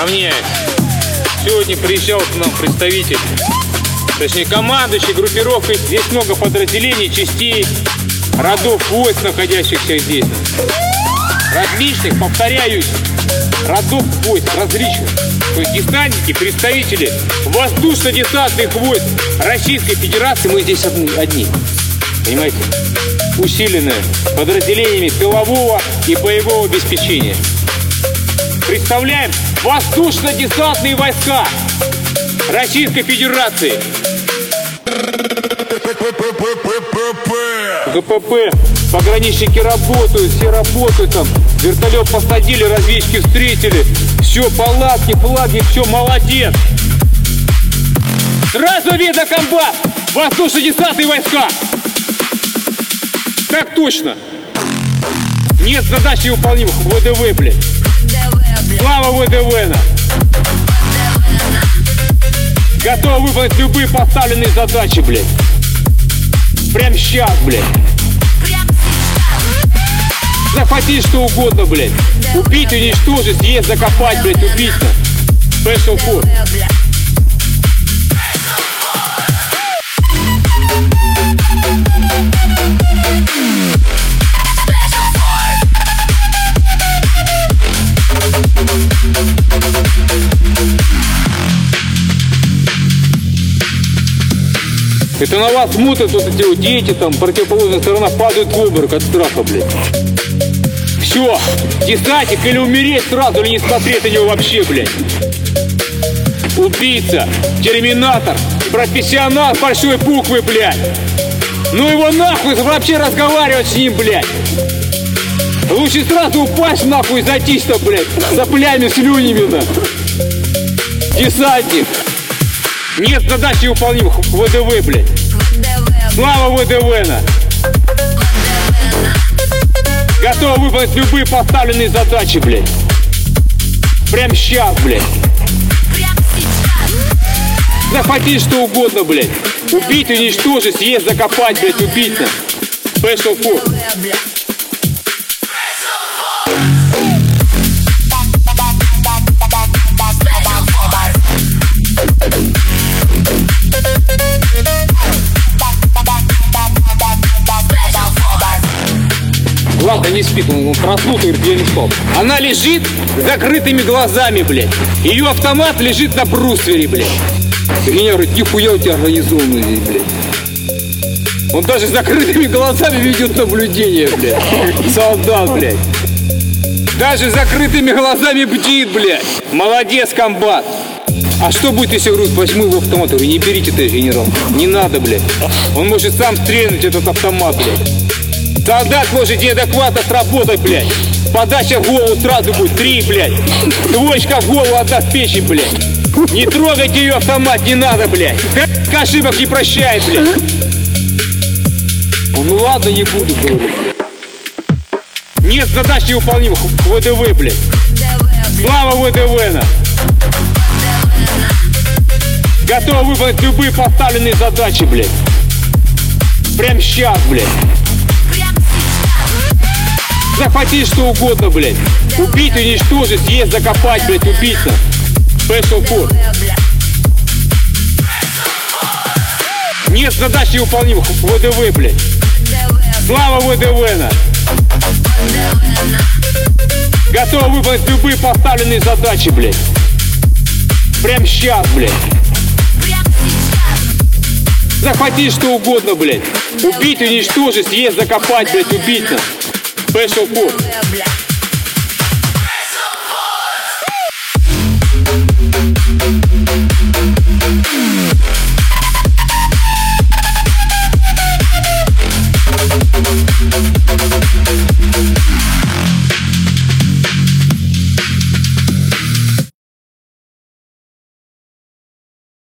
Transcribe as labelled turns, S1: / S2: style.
S1: Равняйся. Сегодня приезжал к нам представитель, точнее командующий группировкой. Здесь много подразделений, частей, родов войск, находящихся здесь. Различных, повторяюсь, родов войск различных. То есть десантники, представители воздушно-десантных войск Российской Федерации. Мы здесь одни. Понимаете? Усиленные подразделениями тылового и боевого обеспечения. Представляем воздушно-десантные войска Российской Федерации. ГПП, пограничники работают, все работают там. Вертолет посадили, разведчики встретили. Все, палатки, флаги, все, молодец. Сразу видно комбат. Воздушно-десантные войска. Так точно. Нет задач невыполнимых. ВДВ, блядь. Слава ВДВ. Готов выполнить любые поставленные задачи, блядь. Прям сейчас, блядь. Захватить что угодно, блядь. Убить, уничтожить, съесть, закопать, блядь, убийца. Special Force. Это на вас смотрят вот эти вот дети, там, противоположная сторона падают в обморок от страха, блядь. Все, десантик, или умереть сразу, или не смотреть на него вообще, блядь. Убийца, терминатор, профессионал с большой буквы, блядь. Ну его нахуй вообще разговаривать с ним, блядь. Лучше сразу упасть нахуй и зайтись там, блядь, соплями, слюнями, на. Десантник. Нет задач невыполнимых. ВДВ, блядь. Слава ВДВ. Готов выполнить любые поставленные задачи, блядь. Прям сейчас, блядь. Захватить что угодно, блядь. Убить, уничтожить, съесть, закопать, блядь, убийца. Special Force. Ладно, не спит, он проснутый, где не спал. Она лежит с закрытыми глазами, блядь. Ее автомат лежит на бруствере, блядь. Меня говорит, нихуя у тебя организованный здесь, блядь. Он даже с закрытыми глазами ведет наблюдение, блядь. Солдат, блядь. Даже с закрытыми глазами бдит, блядь. Молодец, комбат. А что будет, если, говорю, возьму его автомат? Говорю, не берите ты, генерал. Не надо, блядь. Он может сам стрельнуть этот автомат, блядь. Солдат может неадекватно сработать, блядь. Подача в голову сразу будет 3, блядь. Двоечка в голову, одна в печень, блядь. Не трогайте ее автомат, не надо, блядь. Ошибок не прощает, блядь. Ну ладно, не буду, говорю. Нет задач невыполнимых. ВДВ, блядь. Слава ВДВ. Готов выполнить любые поставленные задачи, блядь. Прям сейчас, блядь. Захватить что угодно, блядь. Убить, уничтожить, съесть, закопать, блядь, убийца. Special Force. Нет задач невыполнимых. ВДВ, блядь. Слава ВДВ. Готов выполнить любые поставленные задачи, блядь. Прям сейчас, блядь. Захватить что угодно, блядь. Убить, уничтожить, съесть, закопать, блядь, убийца. Special Force.